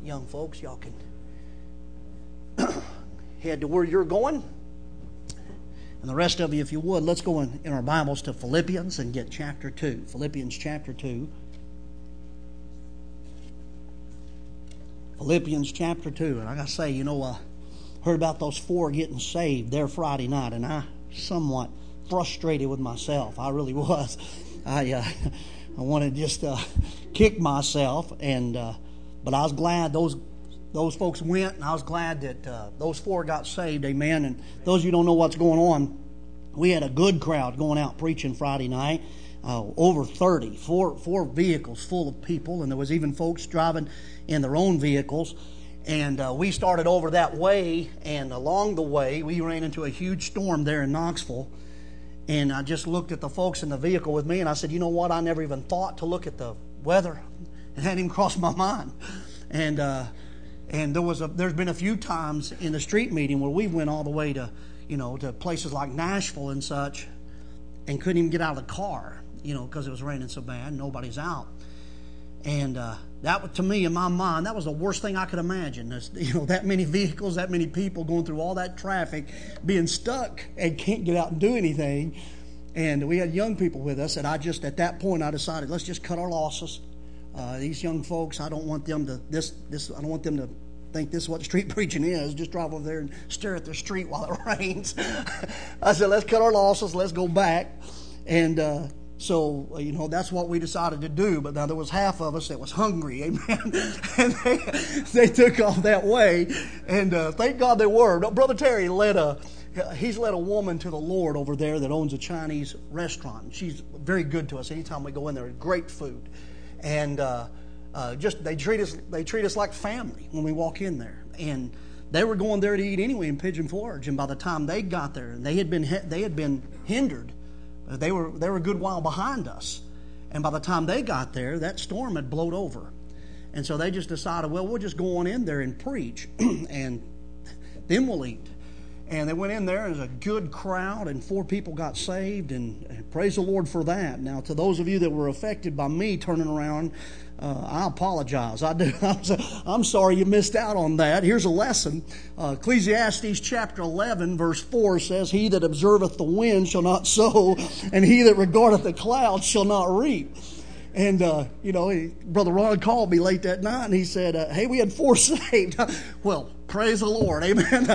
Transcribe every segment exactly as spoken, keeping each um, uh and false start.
young folks, y'all can head to where you're going. And the rest of you, if you would, let's go in, in our Bibles to Philippians and get chapter two. Philippians chapter two. Philippians chapter two. And I got to say, you know, I uh, heard about those four getting saved there Friday night, and I somewhat frustrated with myself. I really was. I uh, I wanted to just uh, kick myself, and uh, but I was glad those those folks went, and I was glad that uh, those four got saved. Amen. And those of you who don't know what's going on, we had a good crowd going out preaching Friday night. Uh, over thirty, four, four vehicles full of people, and there was even folks driving in their own vehicles. And uh, we started over that way, and along the way, we ran into a huge storm there in Knoxville. And I just looked at the folks in the vehicle with me, and I said, you know what, I never even thought to look at the weather. It hadn't even crossed my mind. And uh, and there was a, there's been a few times in the street meeting where we went all the way to, you know, to places like Nashville and such, and couldn't even get out of the car, you know, because it was raining so bad, nobody's out. And uh, that, to me, in my mind, that was the worst thing I could imagine. There's, you know, that many vehicles, that many people going through all that traffic, being stuck and can't get out and do anything. And we had young people with us, and I just, at that point, I decided, let's just cut our losses. Uh, these young folks, I don't want them to this this. I don't want them to think this is what street preaching is. Just drive over there and stare at the street while it rains. I said, let's cut our losses. Let's go back. And uh, so, you know, that's what we decided to do. But now there was half of us that was hungry, amen. And they, they took off that way. And uh, thank God they were. Brother Terry led a, he's led a woman to the Lord over there that owns a Chinese restaurant. She's very good to us. Anytime we go in there, great food. And uh, uh, just they treat us they treat us like family when we walk in there. And they were going there to eat anyway in Pigeon Forge. And by the time they got there, they had been they had been hindered. They were they were a good while behind us. And by the time they got there, that storm had blown over. And so they just decided, well, we'll just go on in there and preach, and then we'll eat. And they went in there, and it was a good crowd, and four people got saved, and, and praise the Lord for that. Now, to those of you that were affected by me turning around, uh, I apologize. I do. I'm sorry you missed out on that. Here's a lesson. Uh, Ecclesiastes chapter eleven, verse four says, he that observeth the wind shall not sow, and he that regardeth the clouds shall not reap. And, uh, you know, he, Brother Ron called me late that night, and he said, uh, hey, we had four saved. Well, praise the Lord. Amen.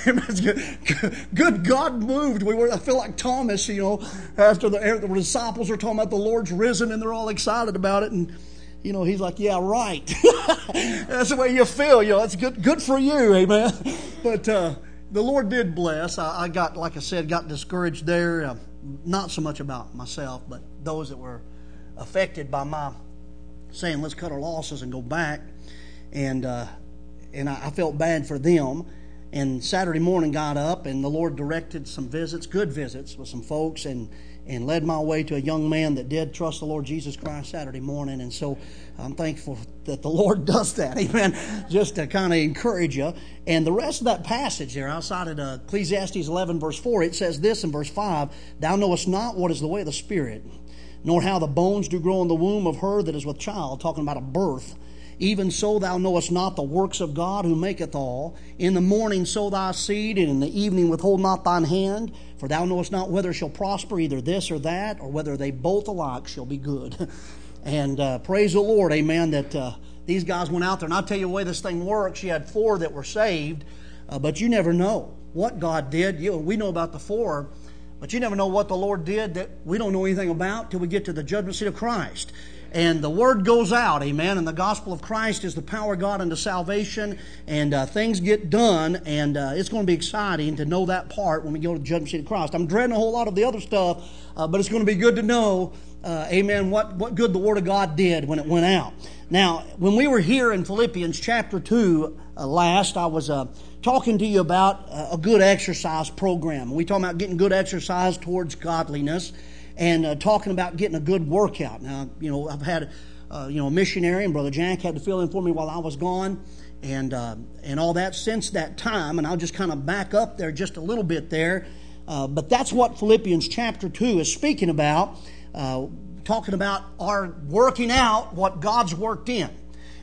Amen. Good God moved. We were, I feel like Thomas, you know, after the, the disciples are talking about the Lord's risen, and they're all excited about it. And, you know, he's like, yeah, right. That's the way you feel. You know, it's good, good for you. Amen. But uh, the Lord did bless. I, I got, like I said, got discouraged there. Uh, not so much about myself, but those that were affected by my saying, let's cut our losses and go back. And uh, and I, I felt bad for them. And Saturday morning got up, and the Lord directed some visits, good visits with some folks, and, and led my way to a young man that did trust the Lord Jesus Christ Saturday morning. And so I'm thankful that the Lord does that, amen, just to kind of encourage you. And the rest of that passage there, outside of uh, Ecclesiastes eleven, verse four, it says this in verse five, thou knowest not what is the way of the Spirit, nor how the bones do grow in the womb of her that is with child, talking about a birth. Even so thou knowest not the works of God who maketh all. In the morning sow thy seed, and in the evening withhold not thine hand. For thou knowest not whether it shall prosper, either this or that, or whether they both alike shall be good. And uh, praise the Lord, amen, that uh, these guys went out there. And I'll tell you the way this thing works. You had four that were saved, uh, but you never know what God did. You, we know about the four, but you never know what the Lord did that we don't know anything about till we get to the judgment seat of Christ. And the word goes out, amen, and the gospel of Christ is the power of God unto salvation, and uh, things get done, and uh, it's going to be exciting to know that part when we go to the judgment seat of Christ. I'm dreading a whole lot of the other stuff, uh, but it's going to be good to know, uh, amen, what, what good the Word of God did when it went out. Now, when we were here in Philippians chapter two uh, last, I was uh, talking to you about uh, a good exercise program. We talking about getting good exercise towards godliness, and uh, talking about getting a good workout. Now, you know, I've had, uh, you know, a missionary, and Brother Jack had to fill in for me while I was gone, and uh, and all that since that time. And I'll just kind of back up there just a little bit there. Uh, but that's what Philippians chapter two is speaking about, uh, talking about our working out what God's worked in.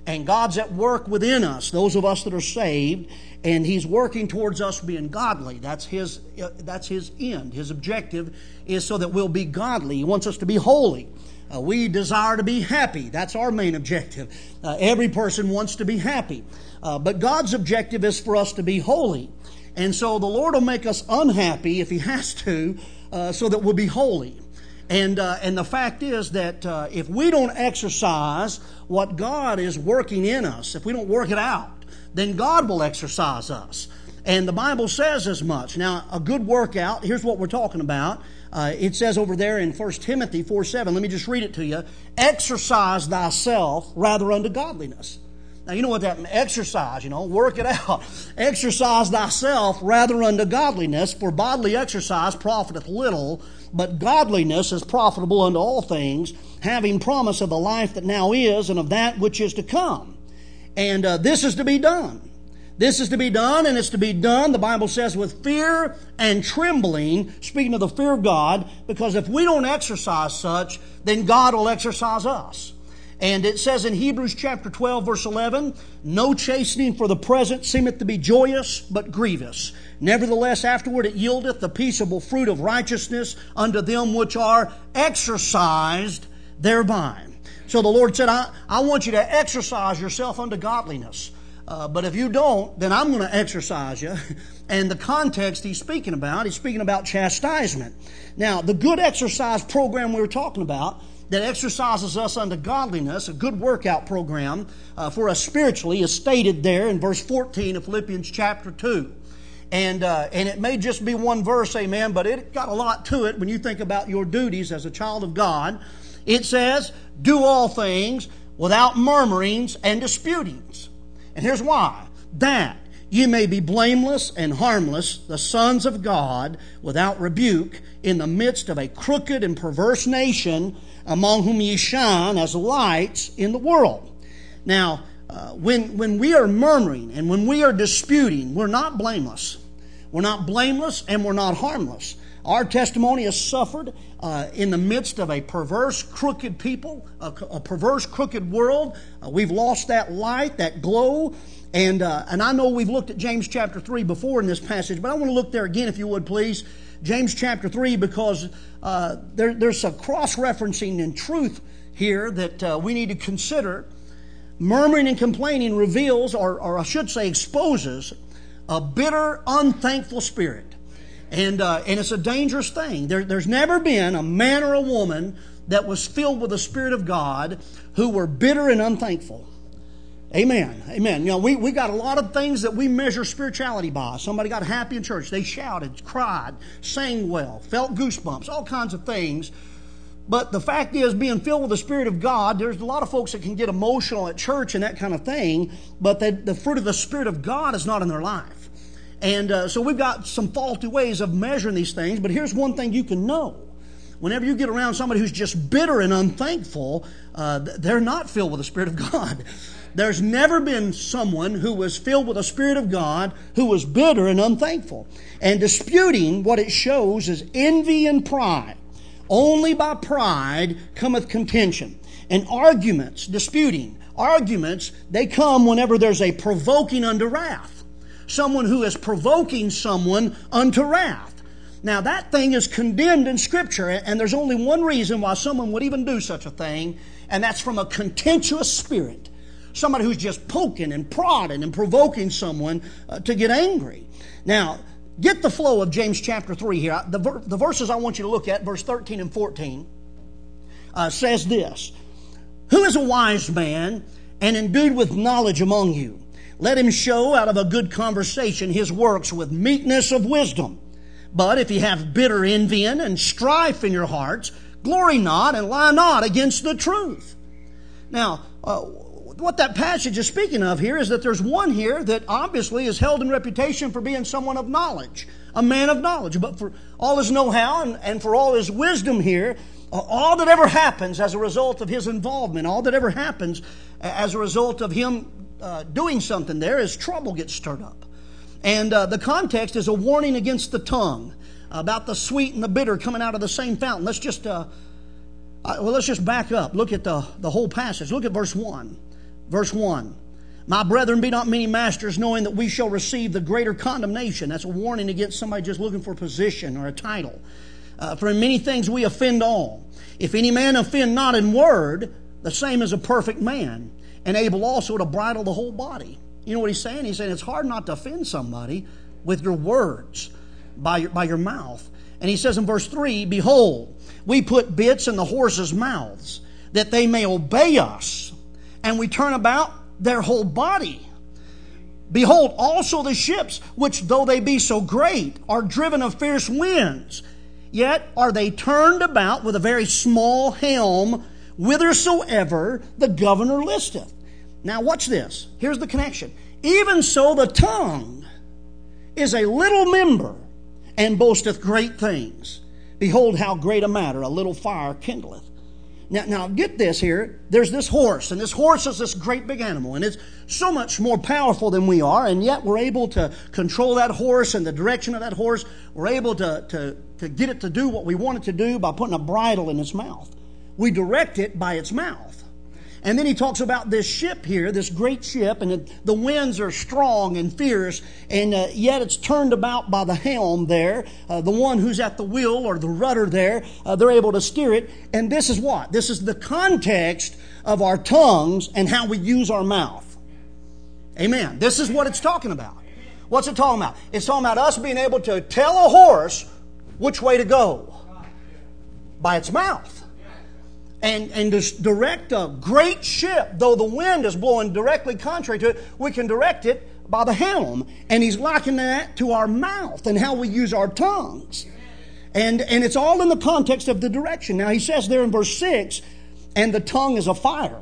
And God's at work within us, those of us that are saved, and He's working towards us being godly. That's His, uh, that's His end. His objective is so that we'll be godly. He wants us to be holy. Uh, we desire to be happy. That's our main objective. Uh, every person wants to be happy. Uh, but God's objective is for us to be holy. And so the Lord will make us unhappy if He has to, uh, so that we'll be holy. And uh, and the fact is that uh, if we don't exercise what God is working in us, if we don't work it out, then God will exercise us. And the Bible says as much. Now, a good workout, here's what we're talking about. Uh, it says over there in First Timothy four seven, let me just read it to you. Exercise thyself rather unto godliness. Now, you know what that means. Exercise, you know, work it out. Exercise thyself rather unto godliness, for bodily exercise profiteth little, but godliness is profitable unto all things, having promise of the life that now is and of that which is to come. And uh, this is to be done. This is to be done, and it's to be done, the Bible says, with fear and trembling, speaking of the fear of God, because if we don't exercise such, then God will exercise us. And it says in Hebrews chapter twelve, verse eleven, no chastening for the present seemeth to be joyous, but grievous. Nevertheless, afterward it yieldeth the peaceable fruit of righteousness unto them which are exercised thereby. So the Lord said, I, I want you to exercise yourself unto godliness. Uh, but if you don't, then I'm going to exercise you. And the context He's speaking about, He's speaking about chastisement. Now, the good exercise program we were talking about, that exercises us unto godliness, a good workout program uh, for us spiritually, is stated there in verse fourteen of Philippians chapter two. And uh, and it may just be one verse, amen, but it got a lot to it when you think about your duties as a child of God. It says, do all things without murmurings and disputings. And here's why. That ye may be blameless and harmless, the sons of God, without rebuke, in the midst of a crooked and perverse nation, among whom ye shine as lights in the world. Now, uh, when, when we are murmuring and when we are disputing, we're not blameless. We're not blameless and we're not harmless. Our testimony has suffered uh, in the midst of a perverse, crooked people, a, a perverse, crooked world. Uh, we've lost that light, that glow. And, uh, and I know we've looked at James chapter three before in this passage, but I want to look there again, if you would, please. James chapter three, because uh, there, there's a cross-referencing in truth here that uh, we need to consider. Murmuring and complaining reveals, or, or I should say exposes, a bitter, unthankful spirit. And uh, and it's a dangerous thing. There, there's never been a man or a woman that was filled with the Spirit of God who were bitter and unthankful. Amen. Amen. You know, we, we got a lot of things that we measure spirituality by. Somebody got happy in church. They shouted, cried, sang well, felt goosebumps, all kinds of things. But the fact is, being filled with the Spirit of God, there's a lot of folks that can get emotional at church and that kind of thing, but the, the fruit of the Spirit of God is not in their life. And uh, so we've got some faulty ways of measuring these things, but here's one thing you can know. Whenever you get around somebody who's just bitter and unthankful, uh, they're not filled with the Spirit of God. There's never been someone who was filled with the Spirit of God who was bitter and unthankful. And disputing, what it shows is envy and pride. Only by pride cometh contention. And arguments, disputing, arguments, they come whenever there's a provoking unto wrath. Someone who is provoking someone unto wrath. Now that thing is condemned in Scripture, and there's only one reason why someone would even do such a thing, and that's from a contentious spirit. Somebody who's just poking and prodding and provoking someone uh, to get angry. Now, get the flow of James chapter three here. The, ver- the verses I want you to look at, verse thirteen and fourteen, uh, says this. Who is a wise man and endued with knowledge among you? Let him show out of a good conversation his works with meekness of wisdom. But if ye have bitter envying and strife in your hearts, glory not and lie not against the truth. Now, uh, what that passage is speaking of here is that there's one here that obviously is held in reputation for being someone of knowledge, a man of knowledge. But for all his know-how and, and for all his wisdom here, uh, all that ever happens as a result of his involvement, all that ever happens as a result of him uh, doing something there is trouble gets stirred up. And uh, the context is a warning against the tongue, about the sweet and the bitter coming out of the same fountain. Let's just uh, uh, well, let's just back up. Look at the, the whole passage. Look at verse one. Verse one. My brethren, be not many masters, knowing that we shall receive the greater condemnation. That's a warning against somebody just looking for a position or a title. Uh, for in many things we offend all. If any man offend not in word, the same as a perfect man, and able also to bridle the whole body. You know what he's saying? He's saying it's hard not to offend somebody with your words, by your, by your mouth. And he says in verse three, behold, we put bits in the horses' mouths, that they may obey us, and we turn about their whole body. Behold, also the ships, which though they be so great, are driven of fierce winds, yet are they turned about with a very small helm, whithersoever the governor listeth. Now watch this. Here's the connection. Even so the tongue is a little member, and boasteth great things. Behold, how great a matter a little fire kindleth. Now, now get this here. There's this horse, and this horse is this great big animal, and it's so much more powerful than we are, and yet we're able to control that horse and the direction of that horse. We're able to, to, to get it to do what we want it to do by putting a bridle in its mouth. We direct it by its mouth. And then he talks about this ship here, this great ship, and it, the winds are strong and fierce, and uh, yet it's turned about by the helm there. Uh, the one who's at the wheel or the rudder there, uh, they're able to steer it. And this is what? This is the context of our tongues and how we use our mouth. Amen. This is what it's talking about. What's it talking about? It's talking about us being able to tell a horse which way to go by its mouth. And, and to direct a great ship, though the wind is blowing directly contrary to it, we can direct it by the helm. And he's likening that to our mouth and how we use our tongues. And, and it's all in the context of the direction. Now he says there in verse six, and the tongue is a fire,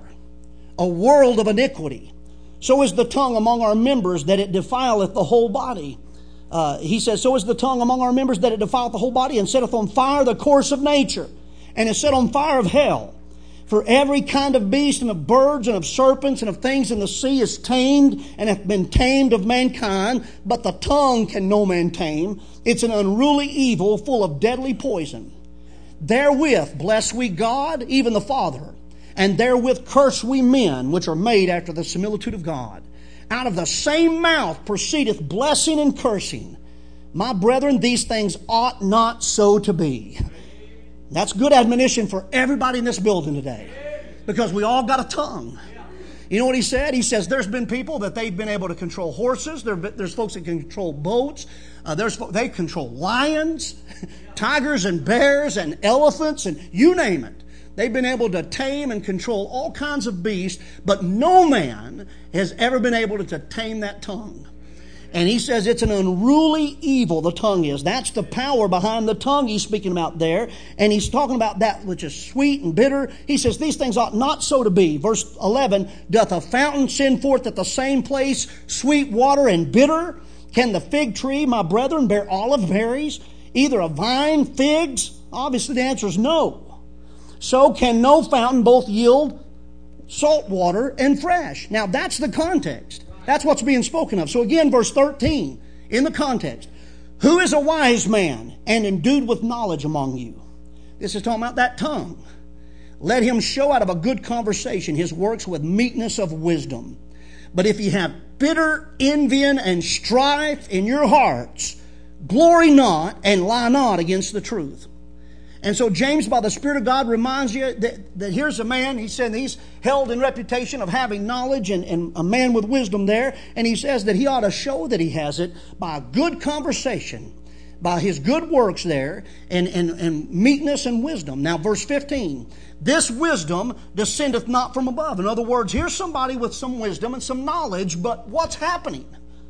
a world of iniquity. So is the tongue among our members, that it defileth the whole body. Uh, he says, so is the tongue among our members, that it defileth the whole body, and setteth on fire the course of nature, and is set on fire of hell. For every kind of beast, and of birds, and of serpents, and of things in the sea is tamed, and hath been tamed of mankind, but the tongue can no man tame. It's an unruly evil, full of deadly poison. Therewith bless we God, even the Father, and therewith curse we men, which are made after the similitude of God. Out of the same mouth proceedeth blessing and cursing. My brethren, these things ought not so to be. That's good admonition for everybody in this building today, because we all got a tongue. You know what he said? He says there's been people that they've been able to control horses. There, there's folks that can control boats. Uh, there's they control lions, tigers and bears and elephants and you name it. They've been able to tame and control all kinds of beasts, but no man has ever been able to tame that tongue. And he says it's an unruly evil, the tongue is. That's the power behind the tongue he's speaking about there. And he's talking about that which is sweet and bitter. He says these things ought not so to be. Verse eleven, doth a fountain send forth at the same place sweet water and bitter? Can the fig tree, my brethren, bear olive berries? Either a vine, figs? Obviously the answer is no. So can no fountain both yield salt water and fresh. Now that's the context. That's what's being spoken of. So again, verse thirteen, in the context. Who is a wise man and endued with knowledge among you? This is talking about that tongue. Let him show out of a good conversation his works with meekness of wisdom. But if ye have bitter envy and strife in your hearts, glory not and lie not against the truth. And so James, by the Spirit of God, reminds you that, that here's a man, he said he's held in reputation of having knowledge and, and a man with wisdom there. And he says that he ought to show that he has it by a good conversation, by his good works there, and, and, and meekness and wisdom. Now, verse fifteen, this wisdom descendeth not from above. In other words, here's somebody with some wisdom and some knowledge, but what's happening?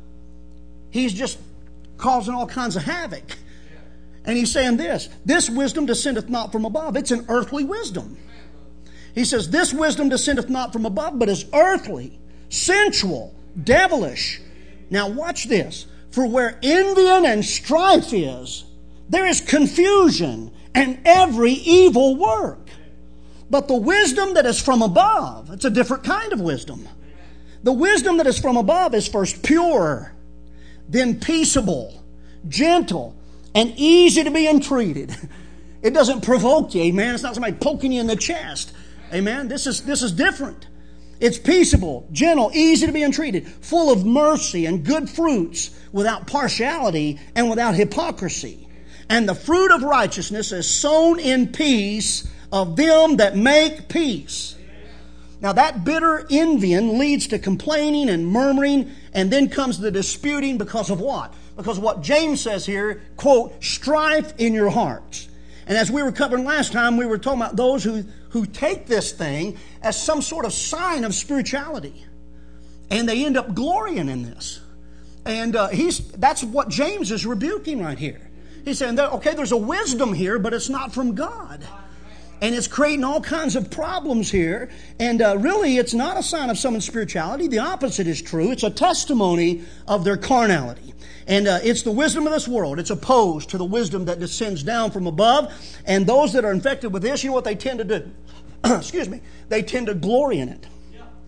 He's just causing all kinds of havoc. And he's saying this, this wisdom descendeth not from above. It's an earthly wisdom. He says, this wisdom descendeth not from above, but is earthly, sensual, devilish. Now watch this. For where envy and strife is, there is confusion and every evil work. But the wisdom that is from above, it's a different kind of wisdom. The wisdom that is from above is first pure, then peaceable, gentle, and easy to be entreated. It doesn't provoke you, amen. It's not somebody poking you in the chest, amen. This is, this is different. It's peaceable, gentle, easy to be entreated, full of mercy and good fruits, without partiality and without hypocrisy. And the fruit of righteousness is sown in peace of them that make peace. Now that bitter envying leads to complaining and murmuring, and then comes the disputing because of what? Because what James says here, quote, strife in your hearts. And as we were covering last time, we were talking about those who, who take this thing as some sort of sign of spirituality. And they end up glorying in this. And uh, he's that's what James is rebuking right here. He's saying, that, okay, there's a wisdom here, but it's not from God. And it's creating all kinds of problems here. And uh, really, it's not a sign of someone's spirituality. The opposite is true. It's a testimony of their carnality. And uh, it's the wisdom of this world. It's opposed to the wisdom that descends down from above. And those that are infected with this, you know what they tend to do? Excuse me. They tend to glory in it.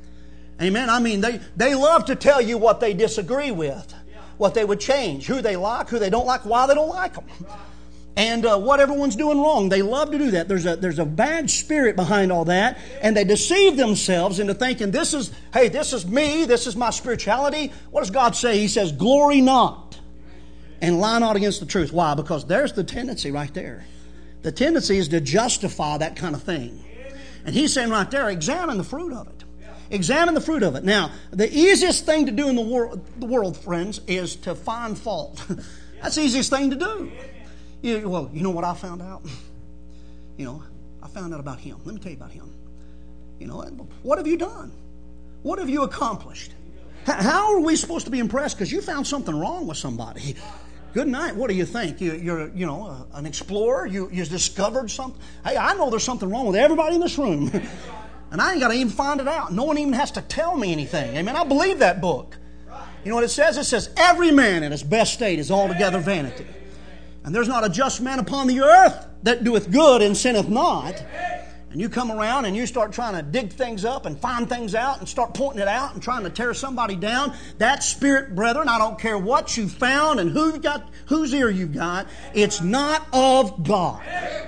Amen. I mean, they, they love to tell you what they disagree with, what they would change, who they like, who they don't like, why they don't like them. And uh, what everyone's doing wrong. They love to do that. There's a there's a bad spirit behind all that. And they deceive themselves into thinking, this is, hey, this is me. This is my spirituality. What does God say? He says, glory not and lie not against the truth. Why? Because there's the tendency right there. The tendency is to justify that kind of thing. And he's saying right there, examine the fruit of it. Examine the fruit of it. Now, the easiest thing to do in the world, the world, friends, is to find fault. That's the easiest thing to do. You, well, you know what I found out? You know, I found out about him. Let me tell you about him. You know, what have you done? What have you accomplished? How are we supposed to be impressed because you found something wrong with somebody? Good night. What do you think? You, you're, you know, an explorer. You, you discovered something. Hey, I know there's something wrong with everybody in this room, and I ain't got to even find it out. No one even has to tell me anything. Amen. I believe that book. You know what it says? It says every man in his best state is altogether vanity. And there's not a just man upon the earth that doeth good and sinneth not. And you come around and you start trying to dig things up and find things out and start pointing it out and trying to tear somebody down. That spirit, brethren, I don't care what you found and who you got, whose ear you got, it's not of God.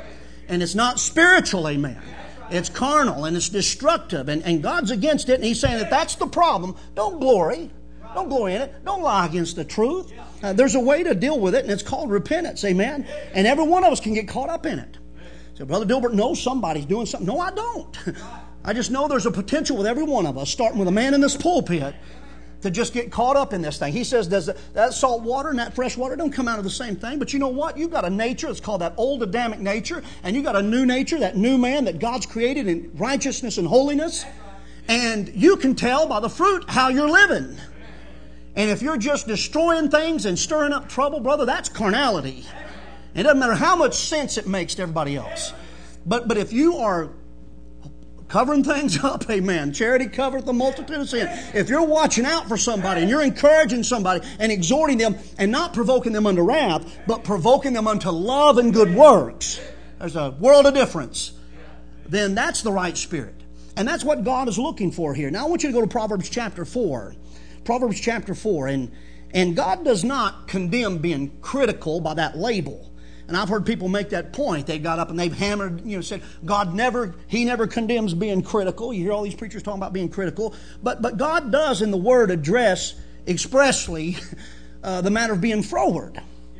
And it's not spiritual, amen. It's carnal and it's destructive. And, and God's against it, and He's saying that that's the problem. Don't glory. Don't glory in it. Don't lie against the truth. Uh, there's a way to deal with it, and it's called repentance, amen? And every one of us can get caught up in it. So Brother Dilbert knows somebody's doing something. No, I don't. I just know there's a potential with every one of us, starting with a man in this pulpit, to just get caught up in this thing. He says does that salt water and that fresh water don't come out of the same thing. But you know what? You've got a nature. It's called that old Adamic nature. And you've got a new nature, that new man that God's created in righteousness and holiness. And you can tell by the fruit how you're living. And if you're just destroying things and stirring up trouble, brother, that's carnality. It doesn't matter how much sense it makes to everybody else. But but if you are covering things up, amen, charity covereth the multitude of sin. If you're watching out for somebody and you're encouraging somebody and exhorting them and not provoking them unto wrath, but provoking them unto love and good works, there's a world of difference. Then that's the right spirit. And that's what God is looking for here. Now I want you to go to Proverbs chapter four. Proverbs chapter four, and and God does not condemn being critical by that label. And I've heard people make that point. They got up and they've hammered, you know, said God never, He never condemns being critical. You hear all these preachers talking about being critical, but but God does in the Word address expressly uh, the matter of being froward,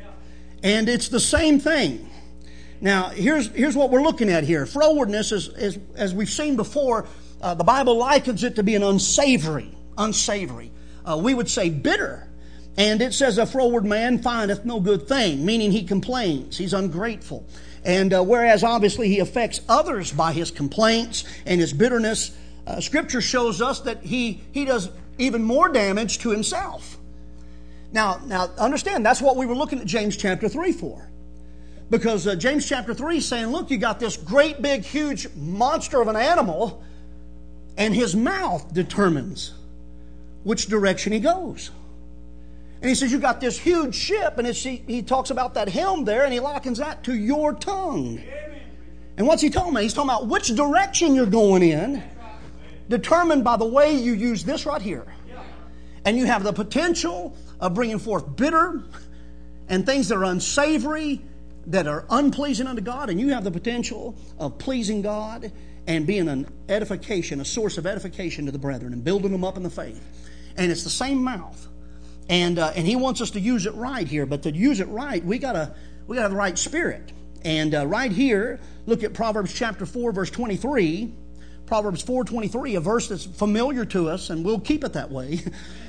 and it's the same thing. Now here's here's what we're looking at here. Frowardness is, is as we've seen before. Uh, the Bible likens it to being unsavory, unsavory. Uh, we would say bitter. And it says a froward man findeth no good thing, meaning he complains. He's ungrateful. And uh, whereas obviously he affects others by his complaints and his bitterness, uh, Scripture shows us that he, he does even more damage to himself. Now, now understand, that's what we were looking at James chapter three for. Because uh, James chapter three is saying, look, you got this great big huge monster of an animal, and his mouth determines which direction he goes. And he says, you got this huge ship, and it's, he, he talks about that helm there, and he likens that to your tongue. And what's he talking about? He's talking about which direction you're going in, determined by the way you use this right here. And you have the potential of bringing forth bitter and things that are unsavory, that are unpleasing unto God, and you have the potential of pleasing God and being an edification, a source of edification to the brethren and building them up in the faith. And it's the same mouth. And uh, and he wants us to use it right here. But to use it right, we gotta we gotta have the right spirit. And uh, right here, look at Proverbs chapter four, verse twenty-three. Proverbs four twenty-three, a verse that's familiar to us, and we'll keep it that way.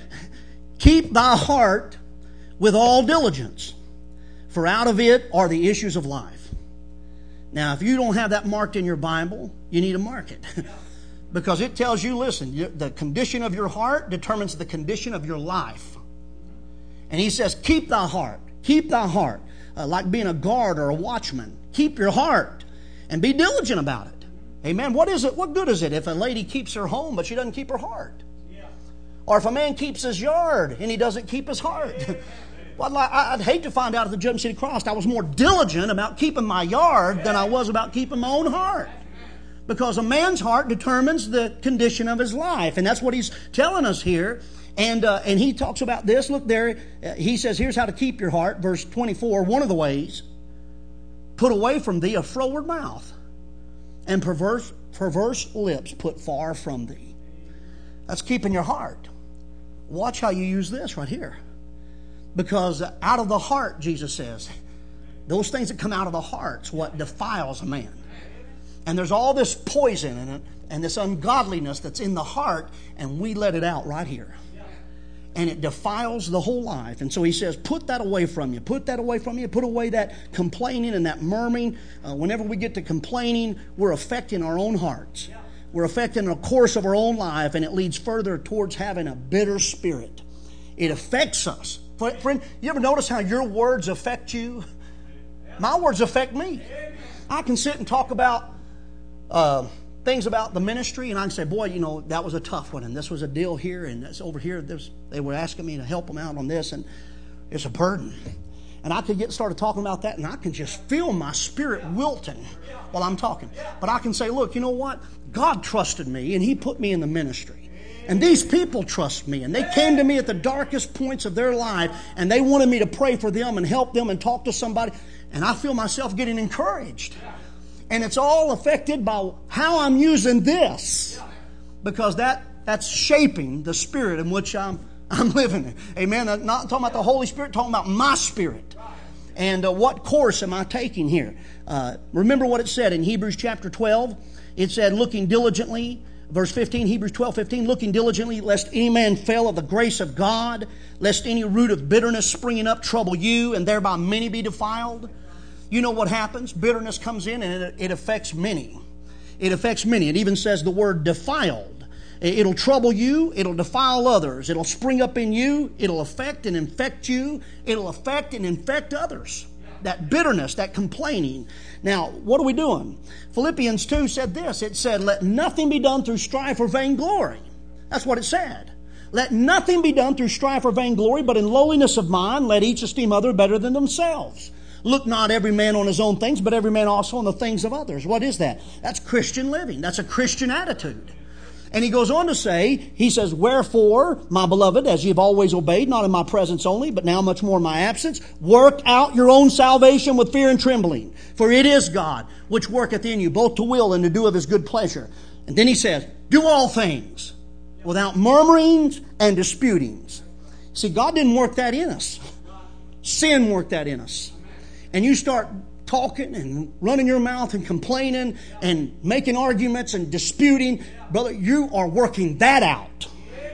Keep thy heart with all diligence, for out of it are the issues of life. Now, if you don't have that marked in your Bible, you need to mark it. Because it tells you, listen, the condition of your heart determines the condition of your life. And he says, keep thy heart. Keep thy heart. Uh, like being a guard or a watchman. Keep your heart. And be diligent about it. Amen. What is it? What good is it if a lady keeps her home but she doesn't keep her heart? Yeah. Or if a man keeps his yard and he doesn't keep his heart? Well, I'd hate to find out at the Judgment City Cross I was more diligent about keeping my yard than I was about keeping my own heart. Because a man's heart determines the condition of his life. And that's what he's telling us here. And uh, and he talks about this. Look there. Uh, he says, here's how to keep your heart. Verse twenty-four, one of the ways. Put away from thee a froward mouth, and perverse, perverse lips put far from thee. That's keeping your heart. Watch how you use this right here. Because out of the heart, Jesus says, those things that come out of the heart's what defiles a man. And there's all this poison in it and this ungodliness that's in the heart, and we let it out right here. And it defiles the whole life. And so he says, put that away from you. Put that away from you. Put away that complaining and that murmuring. Uh, whenever we get to complaining, we're affecting our own hearts. We're affecting the course of our own life, and it leads further towards having a bitter spirit. It affects us. Friend, you ever notice how your words affect you? My words affect me. I can sit and talk about uh, things about the ministry, and I can say, boy, you know, that was a tough one, and this was a deal here, and that's over here. This, they were asking me to help them out on this, and it's a burden. And I could get started talking about that, and I can just feel my spirit wilting while I'm talking. But I can say, look, you know what? God trusted me, and He put me in the ministry. And these people trust me, and they came to me at the darkest points of their life, and they wanted me to pray for them and help them and talk to somebody. And I feel myself getting encouraged. And it's all affected by how I'm using this, because that that's shaping the spirit in which I'm I'm living. Amen. I'm not talking about the Holy Spirit, talking about my spirit. And uh, what course am I taking here? Uh, remember what it said in Hebrews chapter twelve. It said, looking diligently, verse fifteen, Hebrews twelve fifteen, looking diligently, lest any man fail of the grace of God, lest any root of bitterness springing up trouble you, and thereby many be defiled. You know what happens? Bitterness comes in and it, it affects many. It affects many. It even says the word defiled. It'll trouble you. It'll defile others. It'll spring up in you. It'll affect and infect you. It'll affect and infect others. That bitterness, that complaining. Now, what are we doing? Philippians two said this. It said, let nothing be done through strife or vainglory. That's what it said. Let nothing be done through strife or vainglory, but in lowliness of mind, let each esteem other better than themselves. Look not every man on his own things, but every man also on the things of others. What is that? That's Christian living. That's a Christian attitude. And he goes on to say, he says, wherefore, my beloved, as ye have always obeyed, not in my presence only, but now much more in my absence, work out your own salvation with fear and trembling. For it is God which worketh in you, both to will and to do of His good pleasure. And then he says, do all things without murmurings and disputings. See, God didn't work that in us. Sin worked that in us. And you start talking and running your mouth and complaining and making arguments and disputing, brother, you are working that out.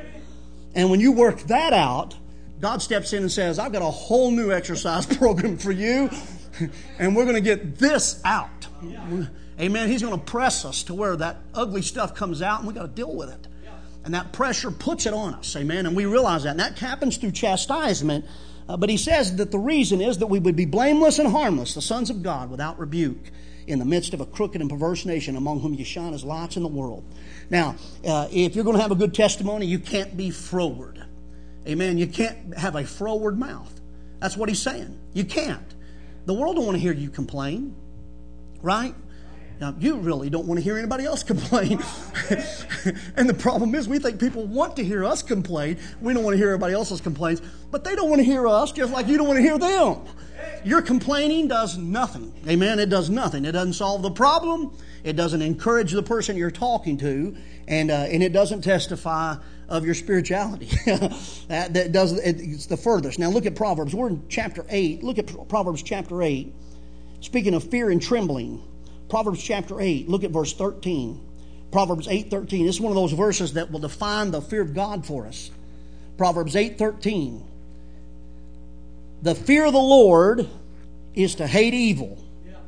And when you work that out, God steps in and says, I've got a whole new exercise program for you, and we're going to get this out. Amen. He's going to press us to where that ugly stuff comes out, and we've got to deal with it. And that pressure puts it on us. Amen. And we realize that. And that happens through chastisement. Uh, but he says that the reason is that we would be blameless and harmless, the sons of God, without rebuke, in the midst of a crooked and perverse nation, among whom you shine as lights in the world. Now, uh, if you're going to have a good testimony, you can't be froward. Amen. You can't have a froward mouth. That's what he's saying. You can't. The world don't want to hear you complain, right? Now, you really don't want to hear anybody else complain. And the problem is we think people want to hear us complain. We don't want to hear everybody else's complaints. But they don't want to hear us just like you don't want to hear them. Your complaining does nothing. Amen? It does nothing. It doesn't solve the problem. It doesn't encourage the person you're talking to. And uh, and it doesn't testify of your spirituality. that, that does it, it's the furthest. Now look at Proverbs. We're in chapter eight. Look at Proverbs chapter eight. Speaking of fear and trembling. Proverbs chapter eight. Look at verse thirteen. Proverbs eight thirteen. This is one of those verses that will define the fear of God for us. Proverbs eight thirteen. The fear of the Lord is to hate evil.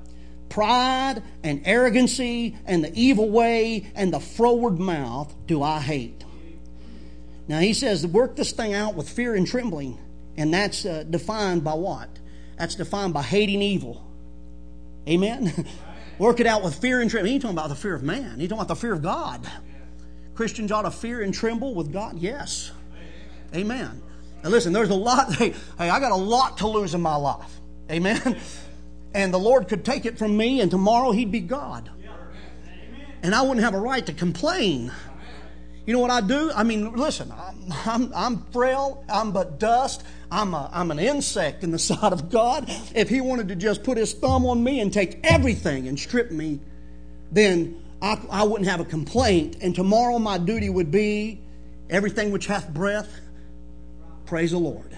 Pride and arrogancy and the evil way and the froward mouth do I hate. Now he says, work this thing out with fear and trembling. And that's uh, defined by what? That's defined by hating evil. Amen? Work it out with fear and trembling. He ain't talking about the fear of man. He's talking about the fear of God. Christians ought to fear and tremble with God? Yes. Amen. Now listen, there's a lot. Hey, hey, I got a lot to lose in my life. Amen? And the Lord could take it from me, and tomorrow He'd be God. And I wouldn't have a right to complain. You know what I do? I mean, listen, I'm, I'm, I'm frail. I'm but dust. I'm, a, I'm an insect in the sight of God. If He wanted to just put His thumb on me and take everything and strip me, then I, I wouldn't have a complaint. And tomorrow my duty would be, everything which hath breath, praise the Lord.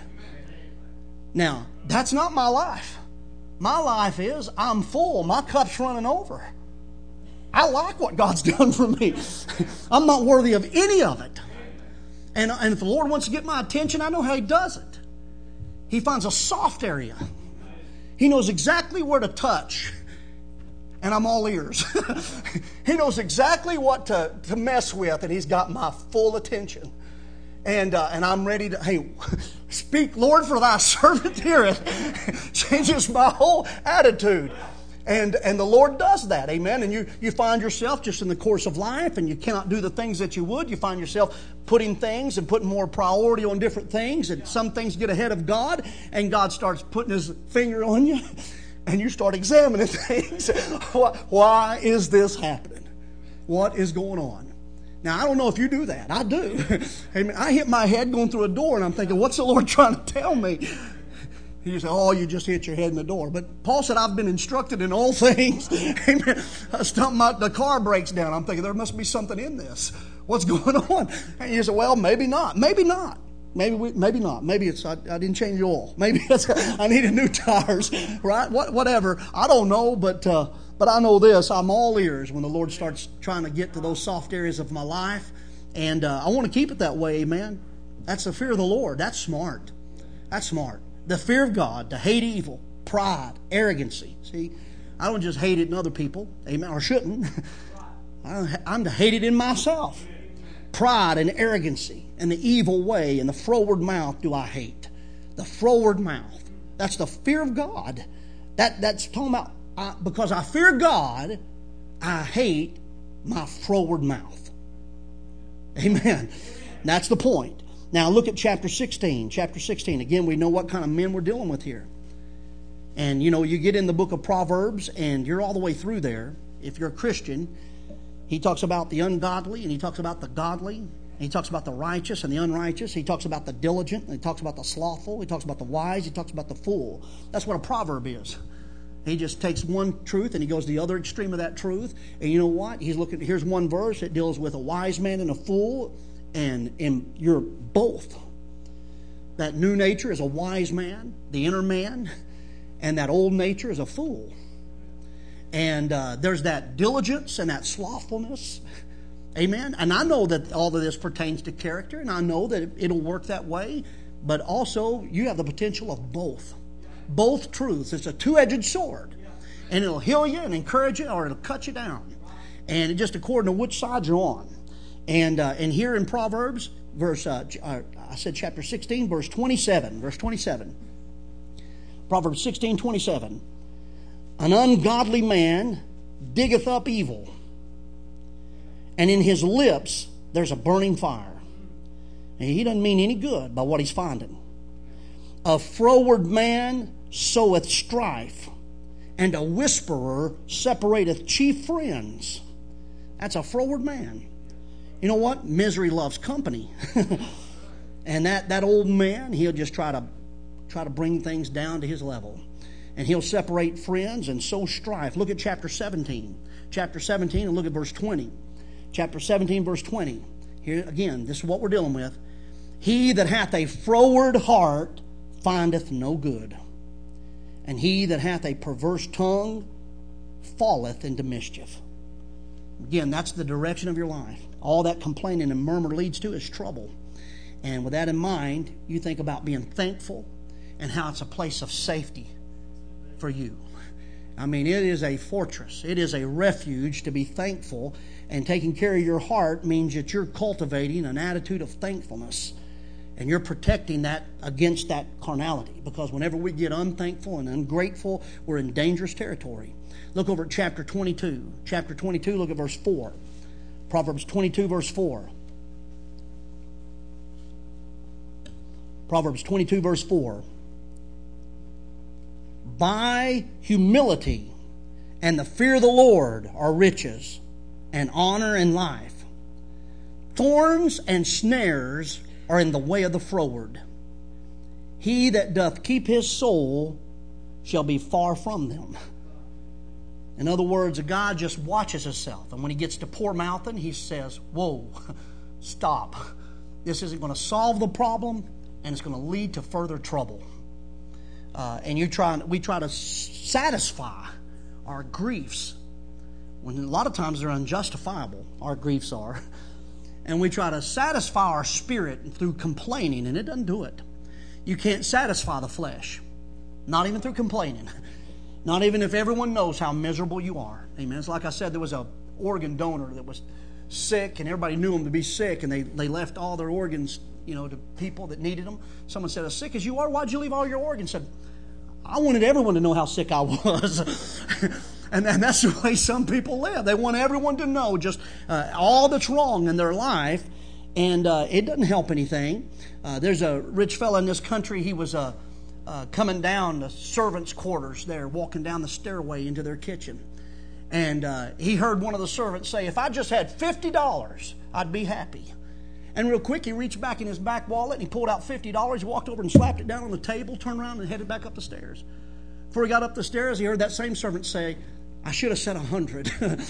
Now, that's not my life. My life is, I'm full. My cup's running over. I like what God's done for me. I'm not worthy of any of it. And, and if the Lord wants to get my attention, I know how He does it. He finds a soft area. He knows exactly where to touch. And I'm all ears. He knows exactly what to, to mess with, and He's got my full attention. And uh, and I'm ready to, hey, speak, Lord, for Thy servant heareth. Changes my whole attitude. And and the Lord does that, amen. And you, you find yourself just in the course of life, and you cannot do the things that you would. You find yourself putting things and putting more priority on different things, and some things get ahead of God, and God starts putting His finger on you, and you start examining things. Why is this happening? What is going on? Now, I don't know if you do that. I do. Amen. I hit my head going through a door, and I'm thinking, what's the Lord trying to tell me? He said, oh, you just hit your head in the door. But Paul said, I've been instructed in all things. Amen. I stump my, the car breaks down. I'm thinking, there must be something in this. What's going on? And he said, well, maybe not. Maybe not. Maybe we, maybe not. Maybe it's I, I didn't change the oil. Maybe it's, I needed new tires. Right? What, whatever. I don't know, but uh, but I know this. I'm all ears when the Lord starts trying to get to those soft areas of my life. And uh, I want to keep it that way, amen. That's the fear of the Lord. That's smart. That's smart. The fear of God, to hate evil, pride, arrogancy. See, I don't just hate it in other people, amen, or shouldn't. I'm to hate it in myself. Pride and arrogancy and the evil way and the froward mouth do I hate. The froward mouth. That's the fear of God. That That's talking about, uh, because I fear God, I hate my froward mouth. Amen. That's the point. Now look at chapter sixteen. Chapter sixteen. Again, we know what kind of men we're dealing with here. And you know, you get in the book of Proverbs and you're all the way through there. If you're a Christian, he talks about the ungodly and he talks about the godly. And he talks about the righteous and the unrighteous. He talks about the diligent and he talks about the slothful. He talks about the wise. He talks about the fool. That's what a proverb is. He just takes one truth and he goes to the other extreme of that truth. And you know what? He's looking. Here's one verse that deals with a wise man and a fool. And, and you're both. That new nature is a wise man, the inner man, and that old nature is a fool. And uh, there's that diligence and that slothfulness. Amen. And I know that all of this pertains to character, and I know that it'll work that way. But also, you have the potential of both. Both truths. It's a two-edged sword. And it'll heal you and encourage you, or it'll cut you down. And it just according to which side you're on. And uh, and here in Proverbs, verse uh, uh, I said chapter sixteen, verse twenty-seven. Verse twenty-seven. Proverbs sixteen, twenty-seven. An ungodly man diggeth up evil, and in his lips there's a burning fire. And he doesn't mean any good by what he's finding. A froward man soweth strife, and a whisperer separateth chief friends. That's a froward man. You know what? Misery loves company. And that, that old man, he'll just try to try to bring things down to his level. And He'll separate friends and sow strife. Look at chapter seventeen. Chapter seventeen and look at verse twenty. Chapter seventeen, verse twenty. Here again, this is what we're dealing with. He that hath a froward heart findeth no good, and he that hath a perverse tongue falleth into mischief. Again, that's the direction of your life. All that complaining and murmur leads to is trouble. And with that in mind, you think about being thankful and how it's a place of safety for you. I mean, it is a fortress. It is a refuge to be thankful, and taking care of your heart means that you're cultivating an attitude of thankfulness, and you're protecting that against that carnality, because whenever we get unthankful and ungrateful, we're in dangerous territory. Look over at chapter twenty-two. Chapter twenty-two, look at verse four. Proverbs twenty-two, verse four. Proverbs twenty-two, verse four. By humility and the fear of the Lord are riches, and honor and life. Thorns and snares are in the way of the froward. He that doth keep his soul shall be far from them. In other words, a guy just watches himself, and when he gets to poor mouthing, he says, whoa, stop. This isn't going to solve the problem, and it's going to lead to further trouble. Uh, and you try, we try to satisfy our griefs, when a lot of times they're unjustifiable, our griefs are. And we try to satisfy our spirit through complaining, and it doesn't do it. You can't satisfy the flesh, not even through complaining. Not even if everyone knows how miserable you are. Amen. It's like I said, there was an organ donor that was sick, and everybody knew him to be sick, and they, they left all their organs, you know, to people that needed them. Someone said, as sick as you are, why'd you leave all your organs? Said, I wanted everyone to know how sick I was. and, and that's the way some people live. They want everyone to know just uh, all that's wrong in their life, and uh, it doesn't help anything. Uh, there's a rich fella in this country. He was uh, uh, coming down the servants' quarters there, walking down the stairway into their kitchen. And uh, he heard one of the servants say, if I just had fifty dollars, I'd be happy. And real quick, he reached back in his back wallet and he pulled out fifty dollars. He walked over and slapped it down on the table, turned around and headed back up the stairs. Before he got up the stairs, he heard that same servant say, I should have said a hundred.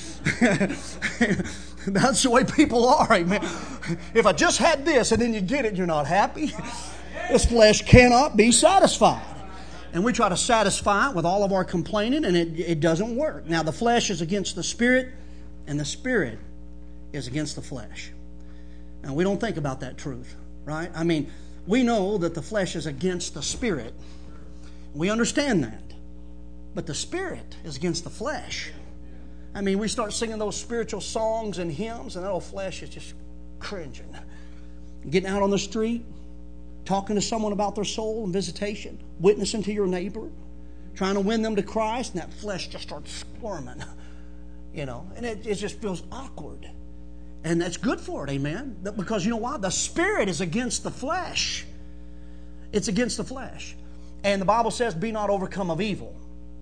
That's the way people are, amen. If I just had this, and then you get it, you're not happy. This flesh cannot be satisfied. And we try to satisfy it with all of our complaining, and it, it doesn't work. Now, the flesh is against the spirit, and the spirit is against the flesh. Now, we don't think about that truth, right? I mean, we know that the flesh is against the spirit. We understand that. But the spirit is against the flesh. I mean, we start singing those spiritual songs and hymns, and that old flesh is just cringing. Getting out on the street, talking to someone about their soul and visitation, witnessing to your neighbor, trying to win them to Christ, and that flesh just starts squirming, you know, and it, it just feels awkward. And that's good for it, amen? Because you know why? The spirit is against the flesh. It's against the flesh. And the Bible says, be not overcome of evil,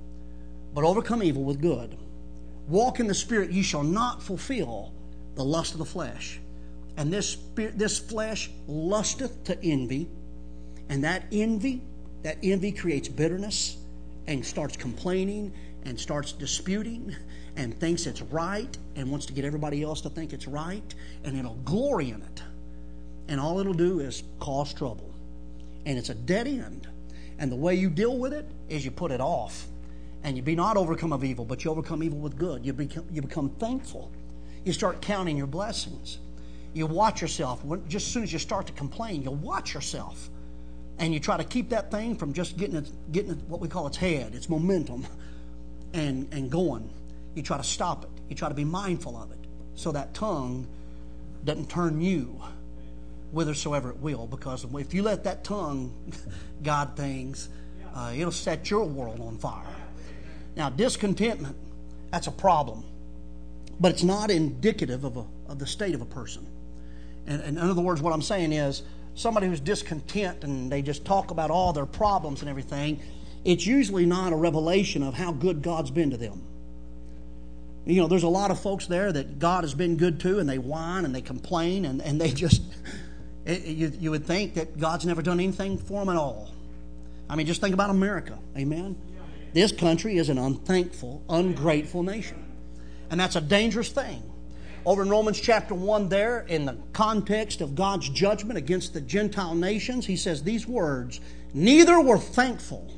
but overcome evil with good. Walk in the Spirit, ye shall not fulfill the lust of the flesh. And this spirit, this flesh lusteth to envy, and that envy, that envy creates bitterness, and starts complaining, and starts disputing, and thinks it's right, and wants to get everybody else to think it's right, and it'll glory in it. And all it'll do is cause trouble. And it's a dead end. And the way you deal with it is you put it off. And you be not overcome of evil, but you overcome evil with good. You become, you become thankful. You start counting your blessings. You watch yourself. When, just as soon as you start to complain, you'll watch yourself. And you try to keep that thing from just getting it, getting it, what we call its head, its momentum, and, and going. You try to stop it. You try to be mindful of it, so that tongue doesn't turn you whithersoever it will. Because if you let that tongue guide things, uh, it'll set your world on fire. Now, discontentment, that's a problem. But it's not indicative of, a, of the state of a person. And, and in other words, what I'm saying is, somebody who's discontent and they just talk about all their problems and everything, it's usually not a revelation of how good God's been to them. You know, there's a lot of folks there that God has been good to, and they whine and they complain, and, and they just, it, you, you would think that God's never done anything for them at all. I mean, just think about America. Amen? This country is an unthankful, ungrateful nation. And that's a dangerous thing. Over in Romans chapter one there, in the context of God's judgment against the Gentile nations, he says these words, neither were thankful.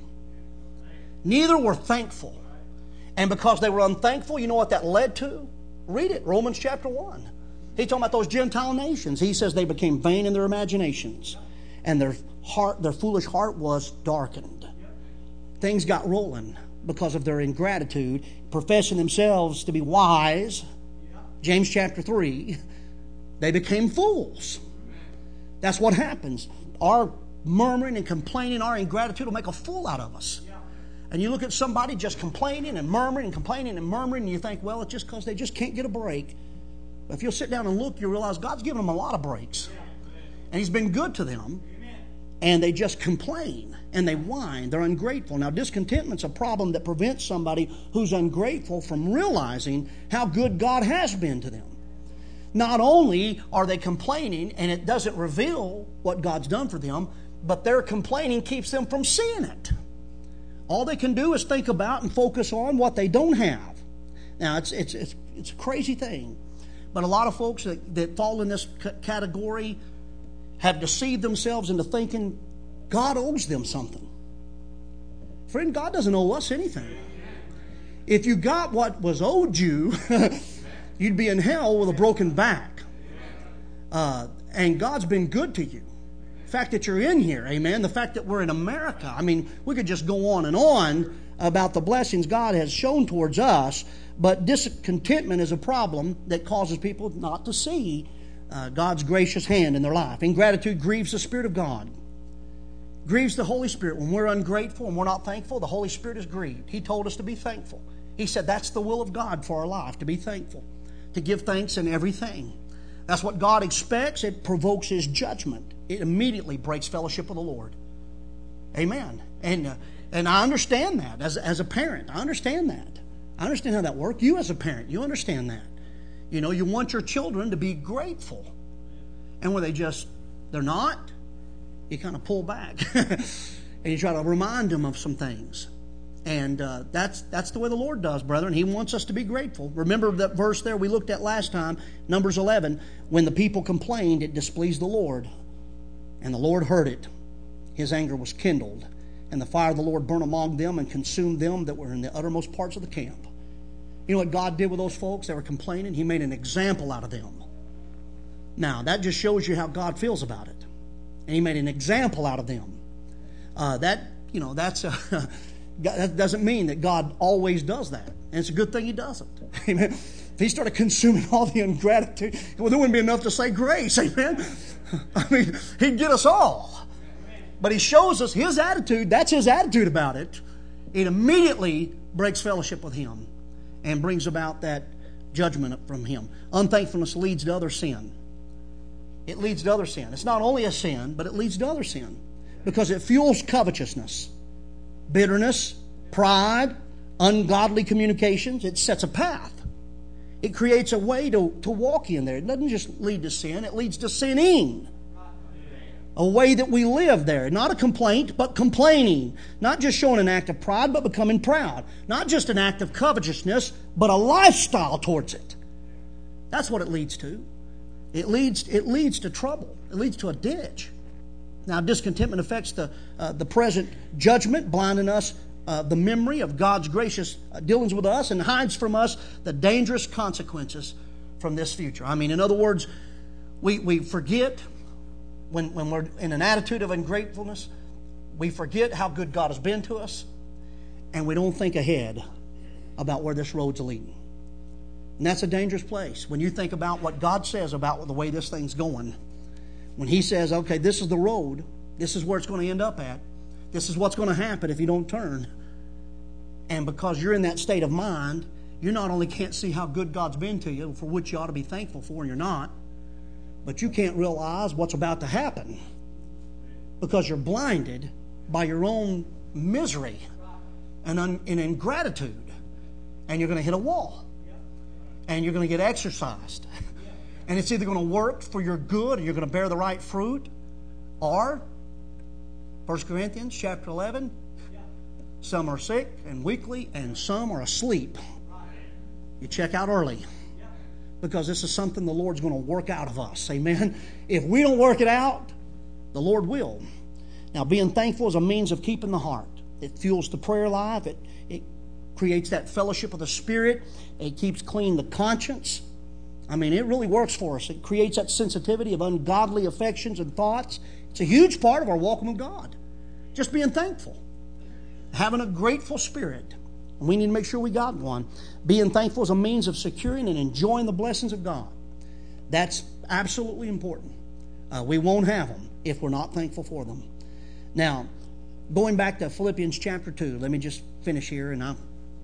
Neither were thankful. And because they were unthankful, you know what that led to? Read it, Romans chapter one. He's talking about those Gentile nations. He says they became vain in their imaginations, and their heart, their foolish heart was darkened. Things got rolling because of their ingratitude, professing themselves to be wise. James chapter three, they became fools. That's what happens. Our murmuring and complaining, our ingratitude will make a fool out of us. And you look at somebody just complaining and murmuring and complaining and murmuring, and you think, well, it's just because they just can't get a break. But if you'll sit down and look, you realize God's given them a lot of breaks. And He's been good to them. And they just complain and they whine. They're ungrateful. Now, discontentment's a problem that prevents somebody who's ungrateful from realizing how good God has been to them. Not only are they complaining and it doesn't reveal what God's done for them, but their complaining keeps them from seeing it. All they can do is think about and focus on what they don't have. Now, it's it's it's, it's a crazy thing. But a lot of folks that, that fall in this c- category have deceived themselves into thinking God owes them something. Friend, God doesn't owe us anything. If you got what was owed you, you'd be in hell with a broken back. Uh, and God's been good to you. The fact that you're in here, amen, the fact that we're in America, I mean, we could just go on and on about the blessings God has shown towards us, but discontentment is a problem that causes people not to see uh, God's gracious hand in their life. Ingratitude grieves the Spirit of God. Grieves the Holy Spirit. When we're ungrateful and we're not thankful, the Holy Spirit is grieved. He told us to be thankful. He said that's the will of God for our life, to be thankful, to give thanks in everything. That's what God expects. It provokes His judgment. It immediately breaks fellowship with the Lord. Amen. And uh, and I understand that as, as a parent. I understand that. I understand how that works. You as a parent, you understand that. You know, you want your children to be grateful. And when they just, they're not, you kind of pull back. And you try to remind them of some things. And uh, that's that's the way the Lord does, brethren. He wants us to be grateful. Remember that verse there we looked at last time, Numbers eleven. When the people complained, it displeased the Lord. And the Lord heard it. His anger was kindled. And the fire of the Lord burned among them and consumed them that were in the uttermost parts of the camp. You know what God did with those folks that were complaining? He made an example out of them. Now, that just shows you how God feels about it. And He made an example out of them. Uh, that, you know, that's a... That doesn't mean that God always does that. And it's a good thing He doesn't. Amen. If He started consuming all the ingratitude, well, there wouldn't be enough to say grace. Amen. I mean, He'd get us all. But He shows us His attitude. That's His attitude about it. It immediately breaks fellowship with Him and brings about that judgment from Him. Unthankfulness leads to other sin. It leads to other sin. It's not only a sin, but it leads to other sin because it fuels covetousness. Bitterness, pride, ungodly communications. It sets a path. It creates a way to, to walk in there. It doesn't just lead to sin. It leads to sinning. A way that we live there. Not a complaint, but complaining. Not just showing an act of pride, but becoming proud. Not just an act of covetousness, but a lifestyle towards it. That's what it leads to. It leads, it leads to trouble. It leads to a ditch. Now, discontentment affects the uh, the present judgment, blinding us uh, the memory of God's gracious uh, dealings with us and hides from us the dangerous consequences from this future. I mean, in other words, we, we forget when, when we're in an attitude of ungratefulness, we forget how good God has been to us, and we don't think ahead about where this road's leading. And that's a dangerous place. When you think about what God says about the way this thing's going, when He says, okay, this is the road, this is where it's going to end up at, this is what's going to happen if you don't turn. And because you're in that state of mind, you not only can't see how good God's been to you, for which you ought to be thankful for, and you're not, but you can't realize what's about to happen because you're blinded by your own misery and, un- and ingratitude. And you're going to hit a wall. And you're going to get exercised. And it's either going to work for your good, or you're going to bear the right fruit, or First Corinthians chapter eleven, some are sick and weakly, and some are asleep. You check out early, because this is something the Lord's going to work out of us. Amen. If we don't work it out, the Lord will. Now, being thankful is a means of keeping the heart. It fuels the prayer life. It, it creates that fellowship of the Spirit. It keeps clean the conscience. I mean, it really works for us. It creates that sensitivity of ungodly affections and thoughts. It's a huge part of our walk with God. Just being thankful. Having a grateful spirit. We need to make sure we got one. Being thankful is a means of securing and enjoying the blessings of God. That's absolutely important. Uh, we won't have them if we're not thankful for them. Now, going back to Philippians chapter two, let me just finish here. And I'll,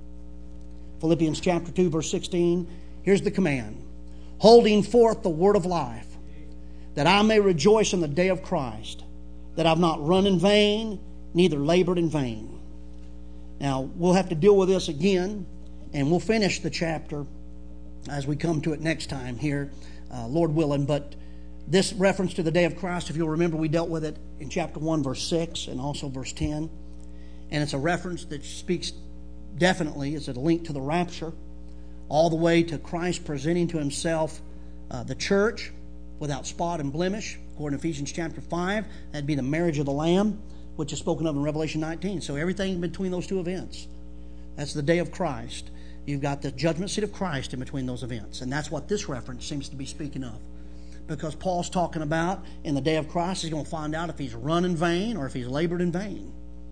Philippians chapter two, verse sixteen, here's the command. Holding forth the word of life, that I may rejoice in the day of Christ, that I've not run in vain, neither labored in vain. Now, we'll have to deal with this again, and we'll finish the chapter as we come to it next time here, uh, Lord willing. But this reference to the day of Christ, if you'll remember, we dealt with it in chapter one, verse six, and also verse ten. And it's a reference that speaks definitely, it's a link to the rapture, all the way to Christ presenting to himself uh, the church without spot and blemish, according to Ephesians chapter five. That'd be the marriage of the Lamb, which is spoken of in Revelation nineteen. So everything between those two events, that's the day of Christ. You've got the judgment seat of Christ in between those events. And that's what this reference seems to be speaking of. Because Paul's talking about in the day of Christ, he's going to find out if he's run in vain or if he's labored in vain.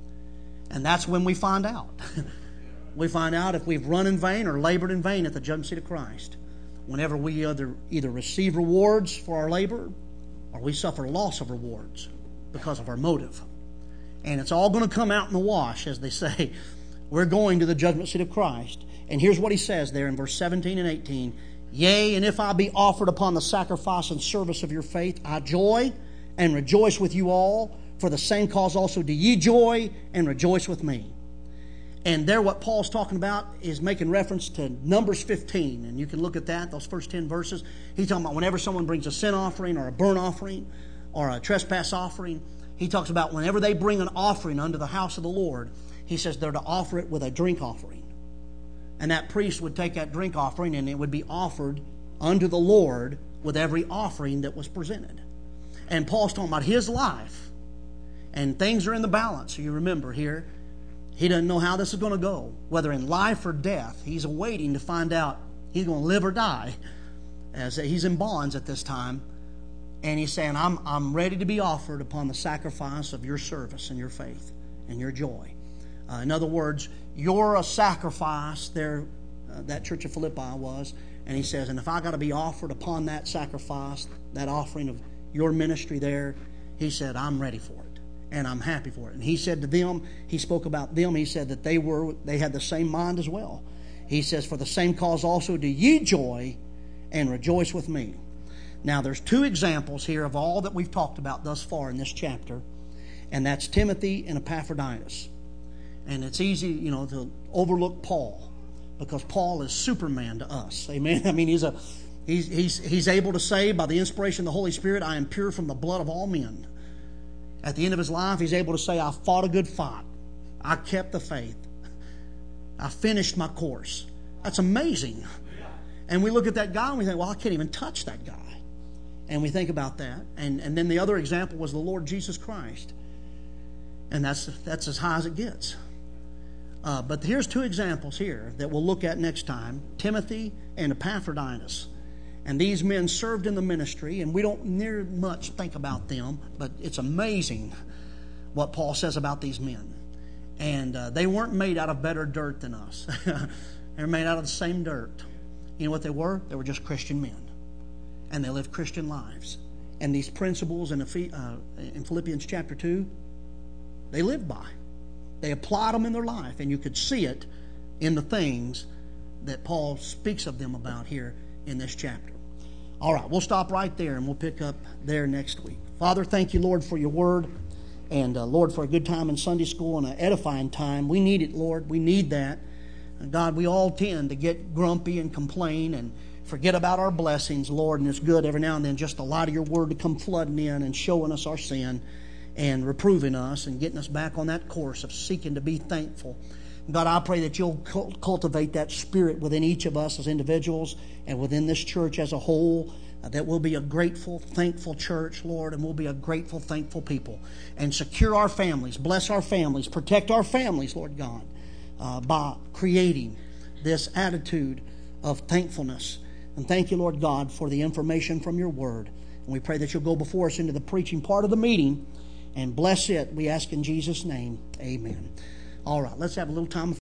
And that's when we find out. We find out if we've run in vain or labored in vain at the judgment seat of Christ. Whenever we either, either receive rewards for our labor or we suffer loss of rewards because of our motive. And it's all going to come out in the wash, as they say. We're going to the judgment seat of Christ. And here's what he says there in verse seventeen and eighteen. Yea, and if I be offered upon the sacrifice and service of your faith, I joy and rejoice with you all. For the same cause also do ye joy and rejoice with me. And there what Paul's talking about is making reference to Numbers fifteen. And you can look at that, those first ten verses. He's talking about whenever someone brings a sin offering or a burnt offering or a trespass offering. He talks about whenever they bring an offering unto the house of the Lord, he says they're to offer it with a drink offering. And that priest would take that drink offering and it would be offered unto the Lord with every offering that was presented. And Paul's talking about his life. And things are in the balance. You remember here, he doesn't know how this is going to go. Whether in life or death, he's awaiting to find out he's going to live or die. As he's in bonds at this time. And he's saying, I'm, I'm ready to be offered upon the sacrifice of your service and your faith and your joy. Uh, in other words, you're a sacrifice there, uh, that church of Philippi was. And he says, and if I got to be offered upon that sacrifice, that offering of your ministry there, he said, I'm ready for it. And I'm happy for it. And he said to them, he spoke about them, he said that they were, they had the same mind as well. He says, for the same cause also do ye joy and rejoice with me. Now, there's two examples here of all that we've talked about thus far in this chapter, and that's Timothy and Epaphroditus. And it's easy, you know, to overlook Paul, because Paul is Superman to us. Amen. I mean, he's a he's he's he's able to say by the inspiration of the Holy Spirit, I am pure from the blood of all men. At the end of his life, he's able to say, I fought a good fight. I kept the faith. I finished my course. That's amazing. And we look at that guy and we think, well, I can't even touch that guy. And we think about that. And, and then the other example was the Lord Jesus Christ. And that's, that's as high as it gets. Uh, but here's two examples here that we'll look at next time. Timothy and Epaphroditus. And these men served in the ministry, and we don't near much think about them, but it's amazing what Paul says about these men. And uh, they weren't made out of better dirt than us. They're made out of the same dirt. You know what they were? They were just Christian men. And they lived Christian lives. And these principles in, uh, in Philippians chapter two, they lived by. They applied them in their life. And you could see it in the things that Paul speaks of them about here in this chapter. All right, we'll stop right there and we'll pick up there next week. Father, thank you, Lord, for your word. And, uh, Lord, for a good time in Sunday school and an edifying time. We need it, Lord. We need that. And God, we all tend to get grumpy and complain and forget about our blessings, Lord. And it's good every now and then just allow your word to come flooding in and showing us our sin. and reproving us and getting us back on that course of seeking to be thankful. God, I pray that you'll cultivate that spirit within each of us as individuals and within this church as a whole, uh, that we'll be a grateful, thankful church, Lord, and we'll be a grateful, thankful people. And secure our families, bless our families, protect our families, Lord God, uh, by creating this attitude of thankfulness. And thank you, Lord God, for the information from your word. And we pray that you'll go before us into the preaching part of the meeting and bless it. We ask in Jesus' name, amen. All right, let's have a little time of